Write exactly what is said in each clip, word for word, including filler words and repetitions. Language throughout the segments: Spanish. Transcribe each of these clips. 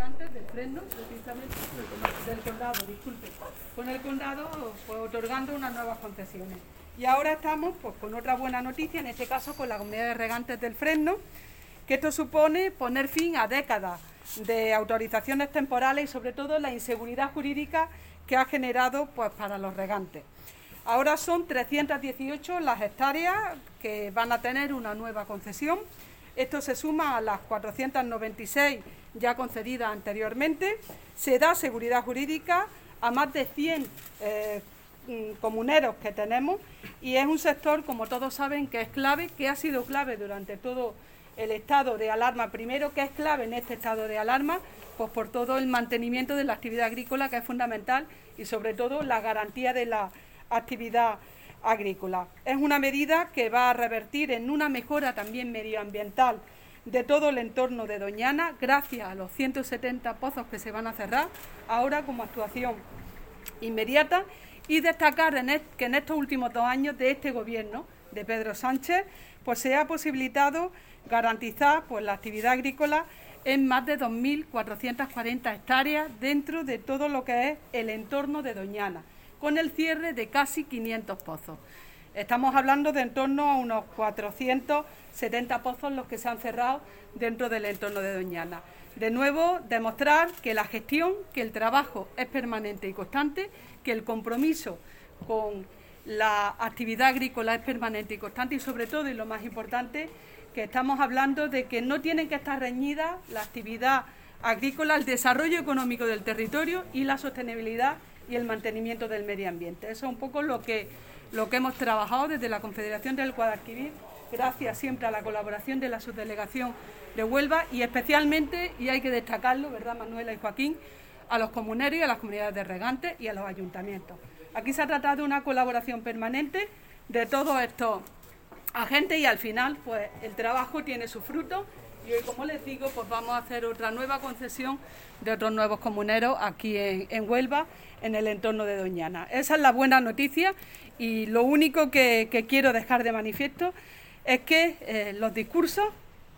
regantes del Fresno, precisamente del condado, disculpe, con el condado pues, otorgando unas nuevas concesiones. Y ahora estamos pues, con otra buena noticia, en este caso con la comunidad de regantes del Fresno, que esto supone poner fin a décadas de autorizaciones temporales y sobre todo la inseguridad jurídica que ha generado pues, para los regantes. Ahora son trescientas dieciocho las hectáreas que van a tener una nueva concesión. Esto se suma a las cuatrocientas noventa y seis ya concedidas anteriormente. Se da seguridad jurídica a más de cien eh, comuneros que tenemos y es un sector, como todos saben, que es clave, que ha sido clave durante todo el estado de alarma. Primero, que es clave en este estado de alarma, pues por todo el mantenimiento de la actividad agrícola, que es fundamental, y sobre todo la garantía de la actividad agrícola. Es una medida que va a revertir en una mejora también medioambiental de todo el entorno de Doñana, gracias a los ciento setenta pozos que se van a cerrar ahora como actuación inmediata, y destacar en est que en estos últimos dos años de este gobierno de Pedro Sánchez pues se ha posibilitado garantizar pues la actividad agrícola en más de dos mil cuatrocientas cuarenta hectáreas dentro de todo lo que es el entorno de Doñana, con el cierre de casi quinientos pozos. Estamos hablando de en torno a unos cuatrocientos setenta pozos los que se han cerrado dentro del entorno de Doñana. De nuevo, demostrar que la gestión, que el trabajo es permanente y constante, que el compromiso con la actividad agrícola es permanente y constante y sobre todo, y lo más importante, que estamos hablando de que no tienen que estar reñidas la actividad agrícola, el desarrollo económico del territorio y la sostenibilidad y el mantenimiento del medio ambiente. Eso es un poco lo que, lo que hemos trabajado desde la Confederación del Guadalquivir, gracias siempre a la colaboración de la subdelegación de Huelva y especialmente, y hay que destacarlo, ¿verdad, Manuela y Joaquín?, a los comuneros y a las comunidades de regantes y a los ayuntamientos. Aquí se ha tratado de una colaboración permanente de todos estos agentes y al final pues el trabajo tiene su fruto. Y hoy, como les digo, pues vamos a hacer otra nueva concesión de otros nuevos comuneros aquí en, en Huelva, en el entorno de Doñana. Esa es la buena noticia y lo único que, que quiero dejar de manifiesto es que eh, los discursos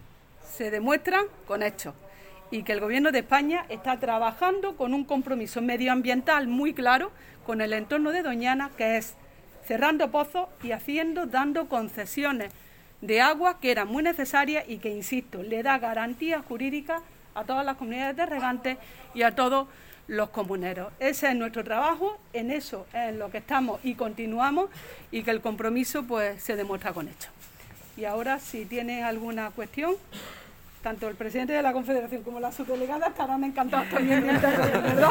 se demuestran con hechos y que el Gobierno de España está trabajando con un compromiso medioambiental muy claro con el entorno de Doñana, que es cerrando pozos y haciendo, dando concesiones de agua que eran muy necesarias y que, insisto, le da garantía jurídica a todas las comunidades de regantes y a todos los comuneros. Ese es nuestro trabajo, en eso es en lo que estamos y continuamos y que el compromiso pues se demuestra con hechos. Y ahora, si tienen alguna cuestión, tanto el presidente de la Confederación como la subdelegada estarán encantados también de intervenir, ¿verdad?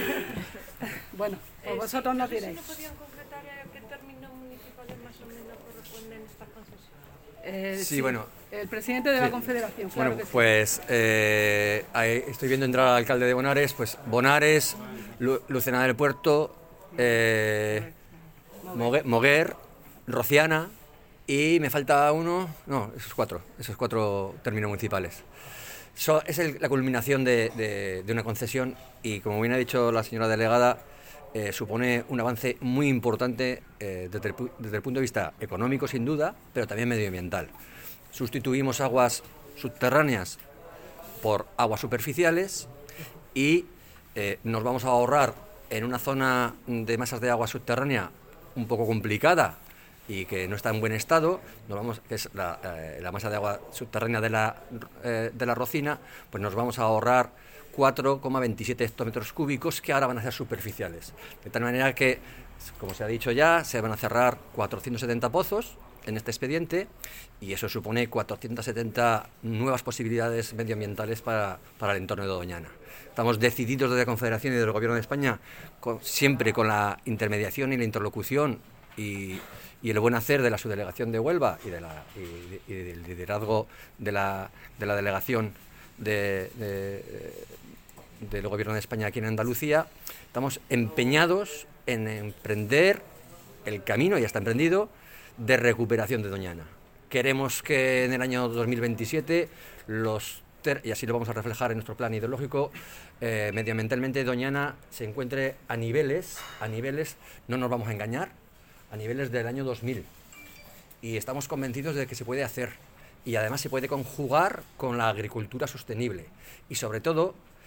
Bueno, pues vosotros nos diréis. ¿No podían concretar a qué términos municipales más o menos corresponden estas concesiones? Eh, sí, sí, bueno. El presidente de sí. la Confederación, claro bueno, que sí. Pues eh, ahí estoy viendo entrar al alcalde de Bonares, pues Bonares, Lu Lucena del Puerto, eh, Moguer, Moguer, Rociana y me falta uno, no, esos cuatro, esos cuatro términos municipales. So, es el, la culminación de, de, de una concesión y, como bien ha dicho la señora delegada, Eh, supone un avance muy importante eh, desde, el, desde el punto de vista económico, sin duda, pero también medioambiental. Sustituimos aguas subterráneas por aguas superficiales y eh, nos vamos a ahorrar en una zona de masas de agua subterránea un poco complicada y que no está en buen estado, nos vamos, que es la, eh, la masa de agua subterránea de la, eh, de la Rocina, pues nos vamos a ahorrar cuatro coma veintisiete hectómetros cúbicos que ahora van a ser superficiales. De tal manera que, como se ha dicho ya, se van a cerrar cuatrocientos setenta pozos en este expediente y eso supone cuatrocientas setenta nuevas posibilidades medioambientales para, para el entorno de Doñana. Estamos decididos desde la Confederación y del Gobierno de España, con, siempre con la intermediación y la interlocución y, y el buen hacer de la subdelegación de Huelva y, de la, y, y del liderazgo de la, de la delegación De, de, del Gobierno de España aquí en Andalucía. Estamos empeñados en emprender el camino, ya está emprendido, de recuperación de Doñana. Queremos que en el año dos mil veintisiete, los ter y así lo vamos a reflejar en nuestro plan ideológico, eh, medioambientalmente Doñana se encuentre a niveles, a niveles, no nos vamos a engañar, a niveles del año dos mil. Y estamos convencidos de que se puede hacer. Y además se puede conjugar con la agricultura sostenible y sobre todo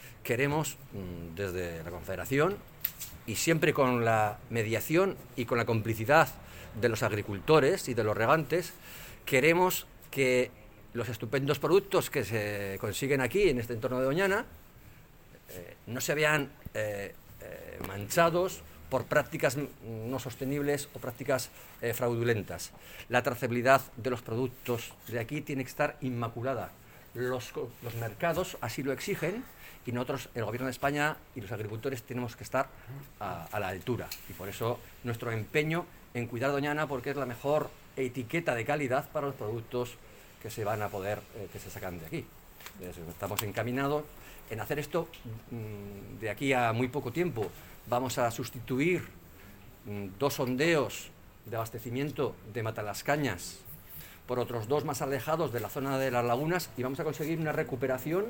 queremos, mmm, desde la Confederación, y siempre con la mediación y con la complicidad de los agricultores y de los regantes, queremos que los estupendos productos que se consiguen aquí, en este entorno de Doñana, eh, no se vean eh, eh, manchados por prácticas no sostenibles o prácticas eh, fraudulentas. La trazabilidad de los productos de aquí tiene que estar inmaculada. Los, los mercados así lo exigen y nosotros, el Gobierno de España y los agricultores, tenemos que estar a, a la altura. Y por eso nuestro empeño en cuidar Doñana, porque es la mejor etiqueta de calidad para los productos que se van a poder, eh, que se sacan de aquí. Entonces, estamos encaminados en hacer esto mmm, de aquí a muy poco tiempo. Vamos a sustituir mmm, dos sondeos de abastecimiento de Matalascañas por otros dos más alejados de la zona de las lagunas y vamos a conseguir una recuperación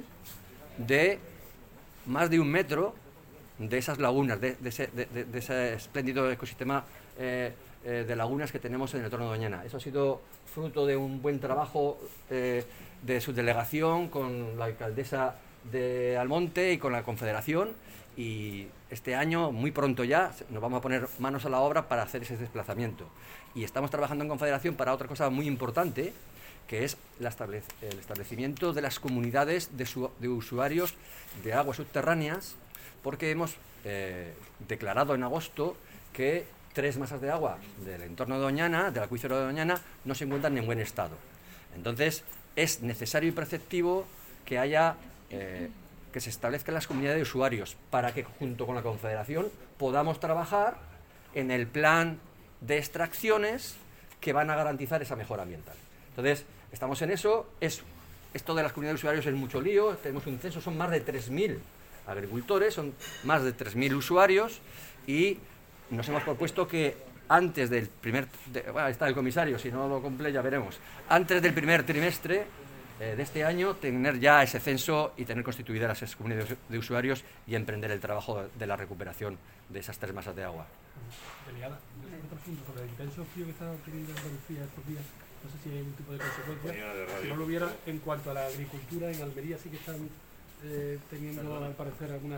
de más de un metro de esas lagunas, de, de, ese, de, de, de ese espléndido ecosistema eh, eh, de lagunas que tenemos en el entorno de Doñana. Eso ha sido fruto de un buen trabajo eh, de su delegación con la alcaldesa de Almonte y con la Confederación, y este año, muy pronto ya, nos vamos a poner manos a la obra para hacer ese desplazamiento. Y estamos trabajando en Confederación para otra cosa muy importante, que es la establec el establecimiento de las comunidades de, su de usuarios de aguas subterráneas, porque hemos eh, declarado en agosto que tres masas de agua del entorno de Doñana, del acuífero de Doñana, no se encuentran en buen estado. Entonces, es necesario y preceptivo que haya... Eh, que se establezcan las comunidades de usuarios para que junto con la Confederación podamos trabajar en el plan de extracciones que van a garantizar esa mejora ambiental. Entonces, estamos en eso. Es, esto de las comunidades de usuarios es mucho lío. Tenemos un censo, son más de tres mil agricultores, son más de tres mil usuarios, y nos hemos propuesto que antes del primer... De, bueno, está el comisario, si no lo cumple ya veremos. Antes del primer trimestre de este año, tener ya ese censo y tener constituidas las comunidades de usuarios y emprender el trabajo de la recuperación de esas tres masas de agua. Delegada, otro asunto sobre el intenso frío que está teniendo Andalucía estos días, no sé si hay algún tipo de consecuencia. Si no lo hubiera, en cuanto a la agricultura, en Almería sí que están eh, teniendo, al parecer, algunas